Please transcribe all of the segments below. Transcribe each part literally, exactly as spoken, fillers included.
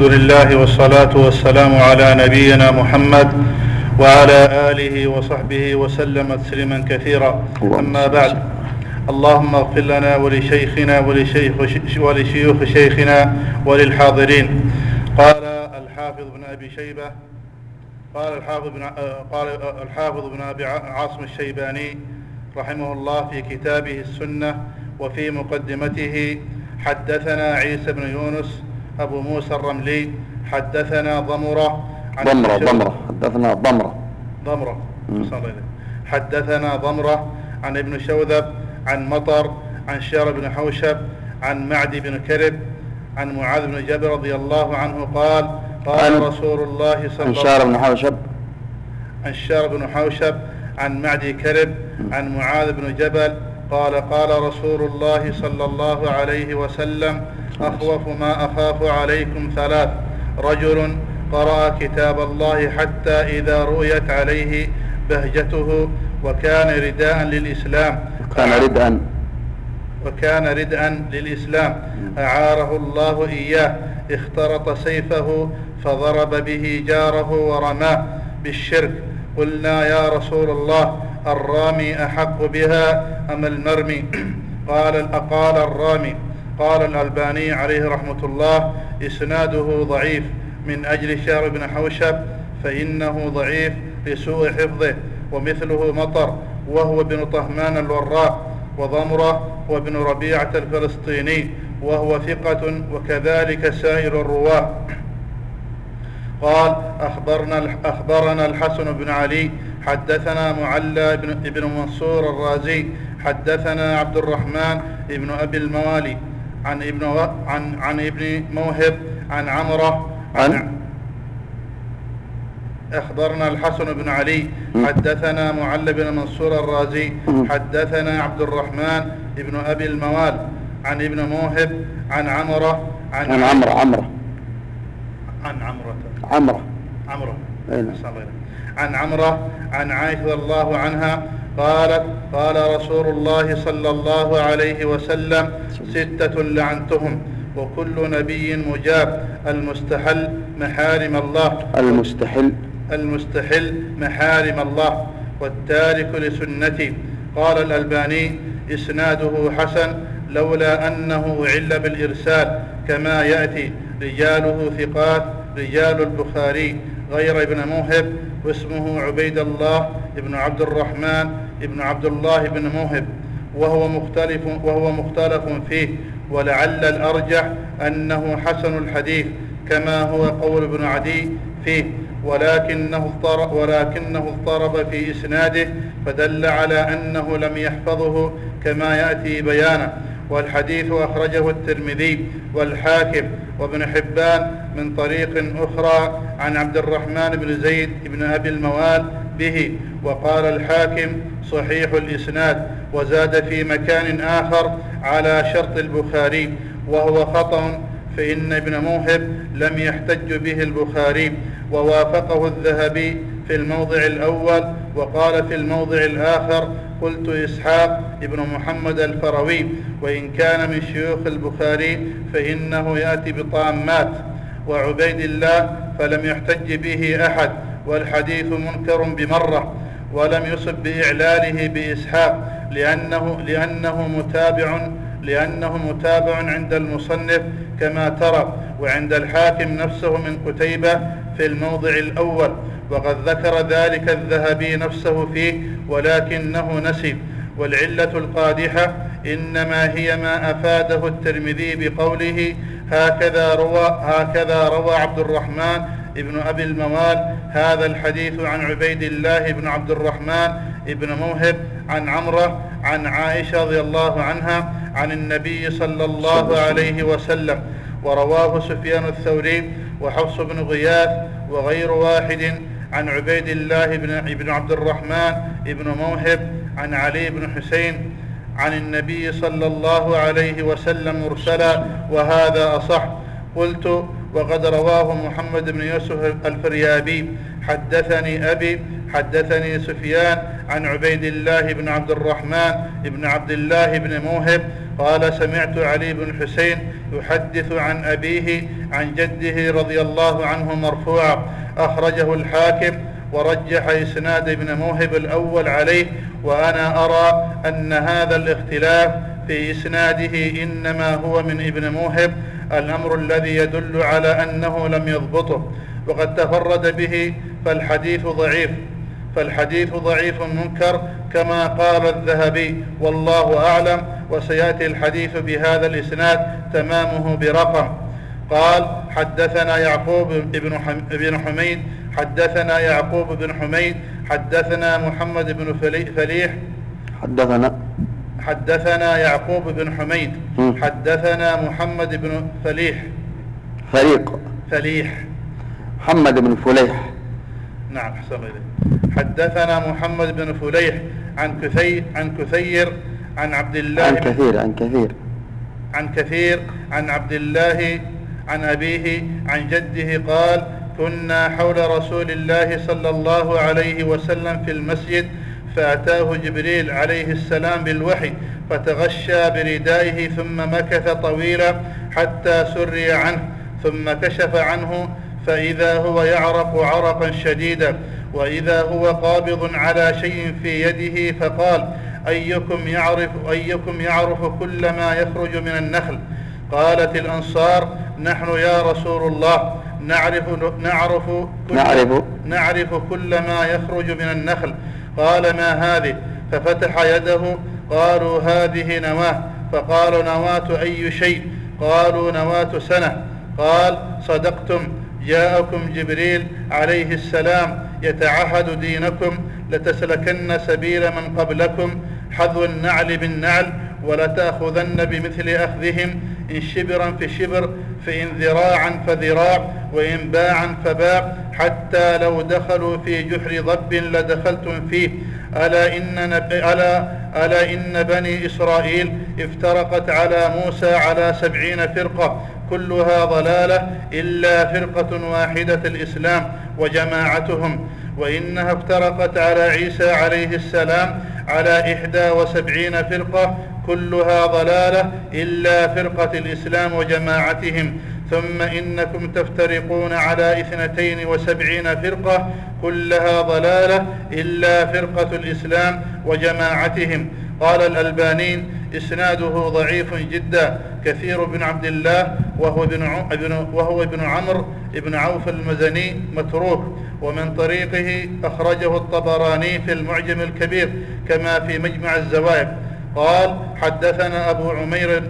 الحمد لله والصلاة والسلام على نبينا محمد وعلى آله وصحبه وسلم تسليما كثيرا. أما بعد، اللهم اغفر لنا ولشيخنا ولشيخ ولشيوخ شيخنا وللحاضرين. قال الحافظ بن أبي شيبة قال الحافظ بن قال الحافظ بن أبي عاصم الشيباني رحمه الله في كتابه السنة وفي مقدمته: حدثنا عيسى بن يونس أبو موسى الرملي حدثنا ضمرة عن ضمرة ضمرة حدثنا ضمرة ضمرة حدثنا ضمرة عن ابن شوذب عن مطر عن شار بن حوشب عن معدي بن كرب عن معاذ بن جبل رضي الله عنه قال: قال رسول الله صلى الله عليه وسلم عن شار بن حوشب عن شار بن حوشب عن معدي كرب عن معاذ بن جبل قال: قال رسول الله صلى الله عليه وسلم: أخوف ما أخاف عليكم ثلاث: رجل قرأ كتاب الله حتى إذا رؤيت عليه بهجته وكان رداء للإسلام وكان رداء وكان ردءا للإسلام أعاره الله إياه، اخترط سيفه فضرب به جاره ورماه بالشرك. قلنا: يا رسول الله، الرامي أحق بها أم المرمي؟ قال أقال الرامي. قال الألباني عليه رحمة الله: إسناده ضعيف من أجل شار بن حوشب فإنه ضعيف لسوء حفظه، ومثله مطر وهو بن طهمان الوراء، وضمرة وابن ربيعة الفلسطيني وهو ثقة، وكذلك سائر الرواة. قال: أخبرنا, أخبرنا الحسن بن علي حدثنا معلى بن منصور الرازي حدثنا عبد الرحمن بن أبي الموالي عن ابن, عن, عن ابن موهب عن عمرة عن أخبرنا الحسن بن علي حدثنا معلى بن منصور الرازي حدثنا عبد الرحمن بن أبي الموال عن ابن موهب عن عمرة عن عن عمرة عمرة عن عمرة عمرة عمرة أين؟ عن عمرة عن عائشة رضي الله عنها قالت: قال رسول الله صلى الله عليه وسلم: ستة لعنتهم وكل نبي مجاب: المستحل محارم الله المستحل المستحل محارم الله والتارك لسنتي. قال الألباني: إسناده حسن لولا أنه عل بالإرسال كما يأتي. رجاله ثقات رجال البخاري غير ابن موهب، واسمه عبيد الله ابن عبد الرحمن ابن عبد الله بن موهب، وهو مختلف, وهو مختلف فيه، ولعل الأرجح أنه حسن الحديث كما هو قول ابن عدي فيه، ولكنه اضطرب, ولكنه اضطرب في إسناده فدل على أنه لم يحفظه كما يأتي بيانه. والحديث أخرجه الترمذي والحاكم وابن حبان من طريق أخرى عن عبد الرحمن بن زيد بن أبي الموال به، وقال الحاكم: صحيح الإسناد، وزاد في مكان آخر: على شرط البخاري، وهو خطأ، فإن ابن موهب لم يحتج به البخاري. ووافقه الذهبي في الموضع الأول، وقال في الموضع الآخر: قلت إسحاق ابن محمد الفروي، وإن كان من شيوخ البخاري فإنه يأتي بطامات. وعبيد الله فلم يحتج به أحد، والحديث منكر بمرة، ولم يصب بإعلاله بإسحاق لأنه, لأنه متابع لأنه متابع عند المصنف كما ترى، وعند الحاكم نفسه من قتيبة في الموضع الأول، وقد ذكر ذلك الذهبي نفسه فيه ولكنه نسي. والعلة القادحة إنما هي ما أفاده الترمذي بقوله: هكذا روى, هكذا روى عبد الرحمن ابن أبي الموال هذا الحديث عن عبيد الله بن عبد الرحمن ابن موهب عن عمرة عن عائشة رضي الله عنها عن النبي صلى الله عليه وسلم. ورواه سفيان الثوري وحفص بن غياث وغير واحد عن عبيد الله بن عبد الرحمن ابن موهب عن علي بن حسين عن النبي صلى الله عليه وسلم مرسلا، وهذا أصح. قلت: وقد رواه محمد بن يوسف الفريابي حدثني أبي حدثني سفيان عن عبيد الله بن عبد الرحمن بن عبد الله بن موهب قال سمعت علي بن حسين يحدث عن أبيه عن جده رضي الله عنه مرفوعا، أخرجه الحاكم ورجح إسناد ابن موهب الأول عليه، وأنا أرى أن هذا الاختلاف في إسناده إنما هو من ابن موهب، الأمر الذي يدل على أنه لم يضبطه، وقد تفرد به فالحديث ضعيف فالحديث ضعيف منكر كما قال الذهبي، والله أعلم. وسيأتي الحديث بهذا الإسناد تمامه برقم. قال حدثنا يعقوب بن حميد حدثنا يعقوب بن حميد حدثنا محمد بن فليح حدثنا حدثنا يعقوب بن حميد حدثنا محمد بن فليح فريق فليح محمد بن فليح نعم حسن إليه. حدثنا محمد بن فليح عن كثير عن كثير عن عبد الله عن كثير عن كثير عن كثير عن عبد الله عن أبيه عن جده قال كنا حول رسول الله صلى الله عليه وسلم في المسجد، فأتاه جبريل عليه السلام بالوحي فتغشى بردائه ثم مكث طويلا حتى سري عنه، ثم كشف عنه فإذا هو يعرق عرقا شديدا، وإذا هو قابض على شيء في يده، فقال أيكم يعرف, أيكم يعرف كل ما يخرج من النخل؟ قالت الأنصار نحن يا رسول الله نعرف, نعرف, كل, نعرف, نعرف كل ما يخرج من النخل. قال ما هذه؟ ففتح يده. قالوا هذه نواة. فقالوا نواة أي شيء؟ قالوا نواة سنة. قال صدقتم، جاءكم جبريل عليه السلام يتعهد دينكم، لتسلكن سبيل من قبلكم حذو النعل بالنعل، ولتأخذن بمثل أخذهم، إن شبرا فشبر، فإن ذراعا فذراع، وإن باعا فباع، حتى لو دخلوا في جحر ضب لدخلتم فيه. ألا إن, نب... ألا... ألا إن بني إسرائيل افترقت على موسى على سبعين فرقة كلها ضلالة إلا فرقة واحدة الإسلام وجماعتهم، وإنها افترقت على عيسى عليه السلام على إحدى وسبعين فرقة كلها ضلالة إلا فرقة الإسلام وجماعتهم، ثم إنكم تفترقون على اثنتين وسبعين فرقة كلها ضلالة إلا فرقة الإسلام وجماعتهم. قال الألباني إسناده ضعيف جدا. كثير بن عبد الله وهو ابن, وهو ابن عمرو ابن عوف المزني متروك، ومن طريقه أخرجه الطبراني في المعجم الكبير كما في مجمع الزوائد. قال حدثنا أبو عمير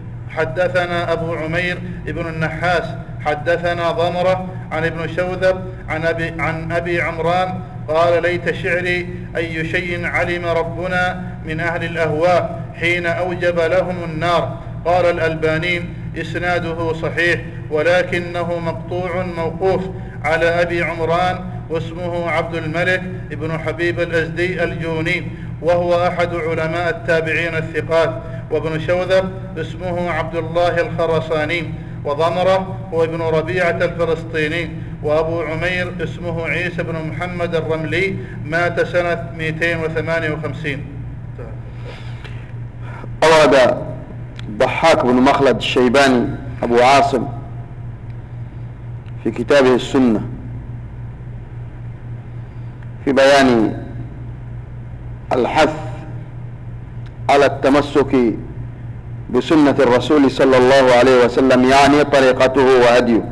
حدثنا أبو عمير ابن النحاس حدثنا ضمرة عن ابن شوذب عن أبي, عن أبي عمران قال ليت شعري أي شيء علم ربنا من أهل الأهواء حين أوجب لهم النار. قال الألباني إسناده صحيح ولكنه مقطوع موقوف على أبي عمران، واسمه عبد الملك ابن حبيب الأزدي الجوني، وهو أحد علماء التابعين الثقات. وابن شوذب اسمه عبد الله الخرساني، وضمرة هو ابن ربيعة الفلسطيني. وأبو عمير اسمه عيسى بن محمد الرملي، مات سنة مئتين وثمانية وخمسين. أورد ضحاك بن مخلد الشيباني أبو عاصم في كتابه السنة في بيان الحث على التمسك بسنة الرسول صلى الله عليه وسلم، يعني طريقته وهديه،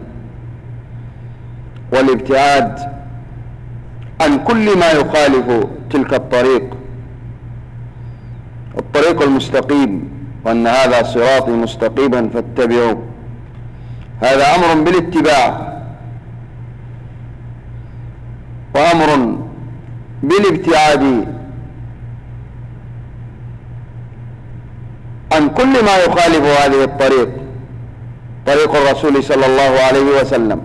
والابتعاد عن كل ما يخالف تلك الطريق الطريق المستقيم، وأن هذا صراطي مستقيما فاتبعوه. هذا أمر بالاتباع وأمر بالابتعاد عن كل ما يخالف هذه الطريق، طريق الرسول صلى الله عليه وسلم،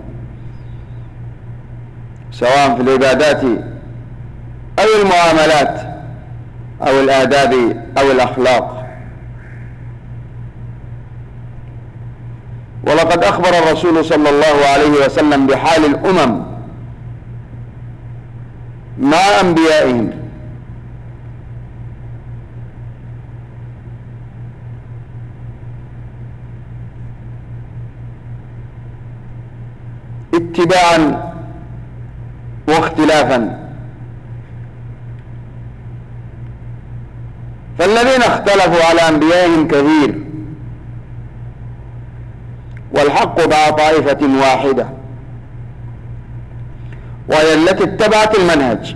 سواء في العبادات أو المعاملات أو الآداب أو الأخلاق. ولقد أخبر الرسول صلى الله عليه وسلم بحال الأمم مع أنبيائهم، اتباعا واختلافا. فالذين اختلفوا على أنبيائهم كثير، والحق مع طائفة واحدة وهي التي اتبعت المنهج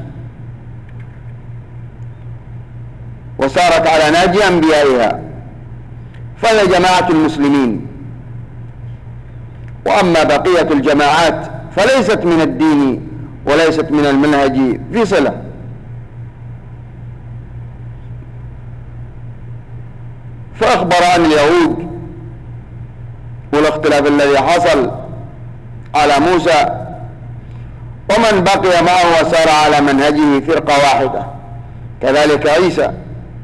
وسارت على نهج أنبيائها، فهي جماعة المسلمين. وأما بقية الجماعات فليست من الدين وليست من المنهج في صلة. فأخبر عن اليهود والاختلاف الذي حصل على موسى، ومن بقي معه وسار على منهجه فرقة واحدة، كذلك عيسى.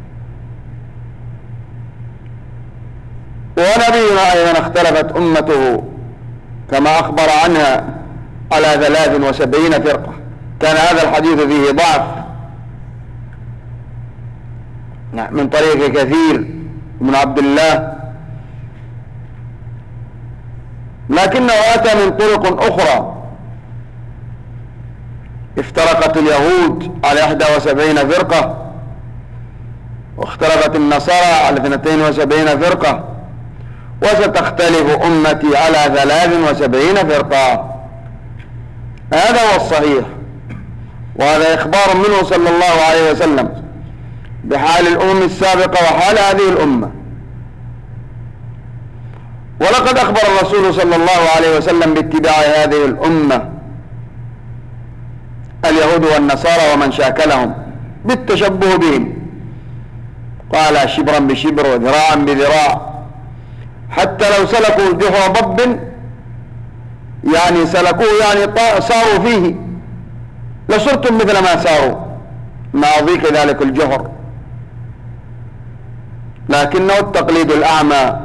ونبينا أيضا اختلفت أمته كما أخبر عنها على ثلاث وسبعين فرقة، كان هذا الحديث فيه ضعف من طريق كثير من عبد الله، لكنه أتى من طرق أخرى. افترقت اليهود على إحدى وسبعين فرقة، واختلفت النصارى على اثنتين وسبعين فرقة، وستختلف أمتي على ثلاث وسبعين فرقة. هذا هو الصحيح، وهذا إخبار منه صلى الله عليه وسلم بحال الأمم السابقة وحال هذه الأمة. ولقد أخبر الرسول صلى الله عليه وسلم باتباع هذه الأمة اليهود والنصارى ومن شاكلهم بالتشبه بهم، قال شبرا بشبر وذراعا بذراع، حتى لو سلكوا جحر ضب، يعني سلكوه يعني صاروا فيه، لصرتم مثل ما ساروا مع ضيق ذلك الجحر. لكنه التقليد الأعمى.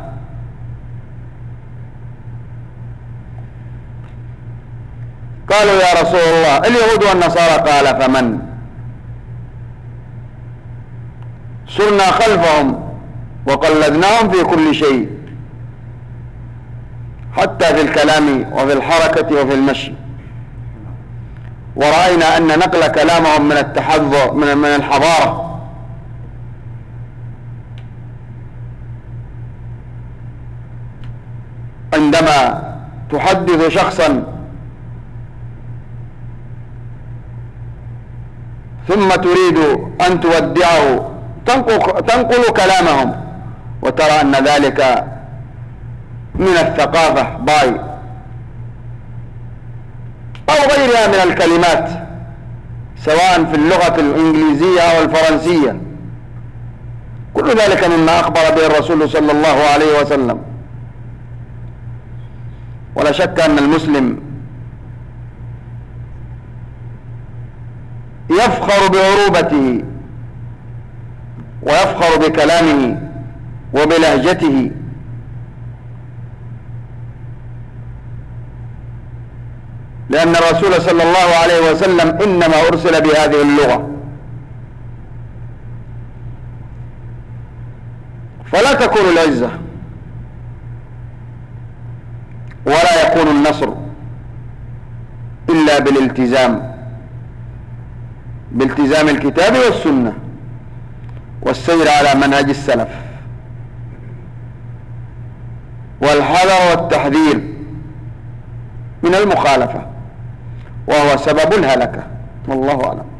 قالوا يا رسول الله اليهود والنصارى، قال فمن؟ صرنا خلفهم وقلدناهم في كل شيء، حتى في الكلام وفي الحركة وفي المشي، ورأينا أن نقل كلامهم من التحضر من الحضارة. عندما تحدث شخصا ثم تريد أن تودعه تنقل كلامهم، وترى أن ذلك من الثقافة باي أو غيرها من الكلمات، سواء في اللغة الإنجليزية أو الفرنسية، كل ذلك مما أخبر به الرسول صلى الله عليه وسلم. ولا شك أن المسلم يفخر بعروبته ويفخر بكلامه وبلهجته، لأن الرسول صلى الله عليه وسلم إنما أرسل بهذه اللغة. فلا تكون العزة ولا يكون النصر إلا بالالتزام بالتزام الكتاب والسنة والسير على منهج السلف، والحذر والتحذير من المخالفة، وهو سبب الهلكة. والله أعلم.